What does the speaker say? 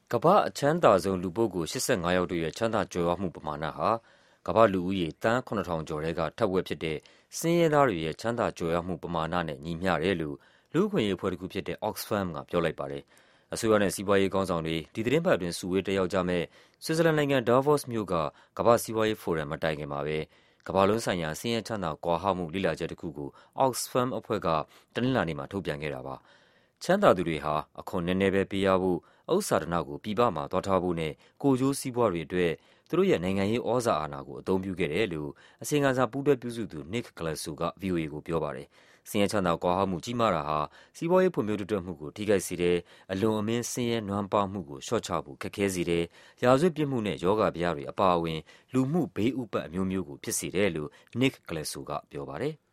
ကမ္ဘာ့အချမ်းသာဆုံးလူပုဂ္ဂိုလ် 85 ယောက်တို့ရဲ့ချမ်းသာကြွယ်ဝမှုပမာဏဟာကမ္ဘာ့လူဦးရေသန်း 7,000 ကျော်ထဲကထက်ဝက်ဖြစ်တဲ့ဆင်းရဲသားတွေရဲ့ချမ်းသာကြွယ်ဝမှုပမာဏနဲ့ညီမျှတယ်လို့လူ့အခွင့်အရေးအဖွဲ့တစ်ခုဖြစ်တဲ့ Oxfam ကပြောလိုက်ပါတယ်။အစိုးရနဲ့စီးပွားရေးခေါင်းဆောင်တွေဒီသီတင်းပတ်အတွင်းစုဝေးတက်ရောက်ကြမယ့်ဆွစ်ဇာလန်နိုင်ငံ Davos မြို့ကကမ္ဘာ့စီးပွားရေးဖိုရမ်မတိုင်ခင်မှာပဲကမ္ဘာလုံးဆိုင်ရာဆင်းရဲချမ်းသာကွာဟမှုလေ့လာချက်တစ်ခုကို Oxfam အဖွဲ့ကတနင်္လာနေ့မှာထုတ်ပြန်ခဲ့တာပါ။ချမ်းသာသူတွေဟာအခွန်နည်းနည်းပဲပေးရဖို့၊ဥစ္စာဓနကိုပြည်ပမှာသွားထားဖို့နဲ့ကိုယ်ကျိုးစီးပွားတွေအတွက်သူတို့ရဲ့နိုင်ငံရေးဩဇာအာဏာကိုအသုံးပြုခဲ့တယ်လို့အစီရင်ခံစာပူးတွဲပြုစုသူ Nick Clegg က VOA ကိုပြောပါတယ်။ဆင်းရဲချမ်းသာကွာဟမှုကြီးမားတာဟာစီးပွားရေးဖွံ့ဖြိုးတိုးတက်မှုကိုထိခိုက်စေတယ်၊အလွန်အမင်းဆင်းရဲနွမ်းပါးမှုကိုလျှော့ချဖို့ခက်ခဲစေတယ်၊ရာဇဝတ်ပြစ်မှုနဲ့ရောဂါဘယတွေအပါအဝင်လူမှုဘေးဥပါဒ်အမျိုးမျိုးကိုဖြစ်စေတယ်လို့ Nick Clegg ကပြောပါတယ်။